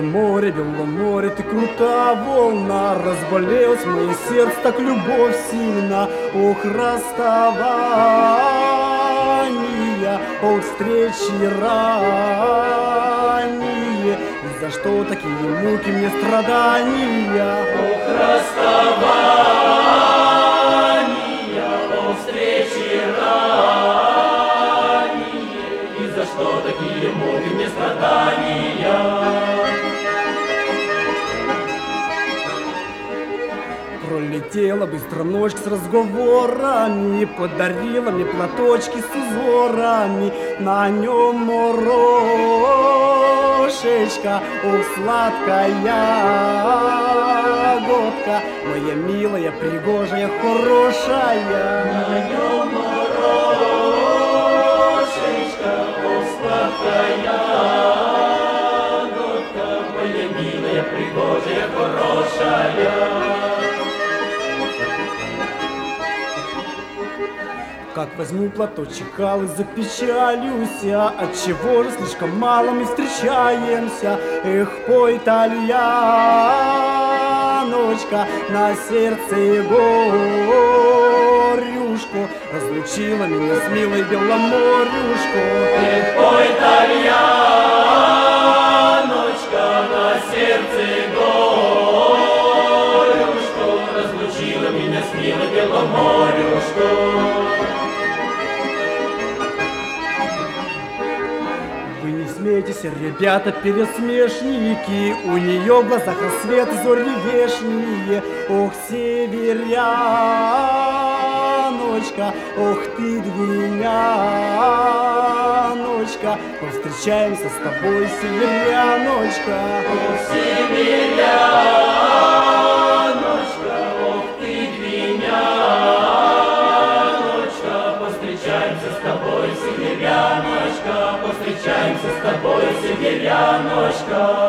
белом море, ты крутая волна, разболелось мое сердце, так любовь сильна. Ох, расставания, ох, встречи ранее, и за что такие муки мне страдания? Ох, расставания, ох, встречи ранее, и за что такие муки мне страдания? Пролетела быстро ночь с разговорами, подарила мне платочки с узорами, на нем морошечка, ох, сладкая ягодка, моя милая, пригожая, хорошая. На нем морошечка, ох, сладкая ягодка, моя милая, пригожая, хорошая. Как возьму платочек алый, запечалюся, отчего же слишком мало мы встречаемся? Эх, пой, Тальяночка, на сердце горюшку, разлучила меня с милой Беломорюшку. Эх, пой, Тальяночка, на сердце горюшку, разлучила меня с милой Беломорюшку. Вы не смейтесь, ребята, пересмешники, у нее в глазах рассвет зори вешние. Ох, северяночка, ох ты, двиняночка, повстречаемся с тобой, северяночка. Ох, северяночка, ох ты, двиняночка, повстречаемся с тобой, северяночка, повстречаемся с тобой, северяночка.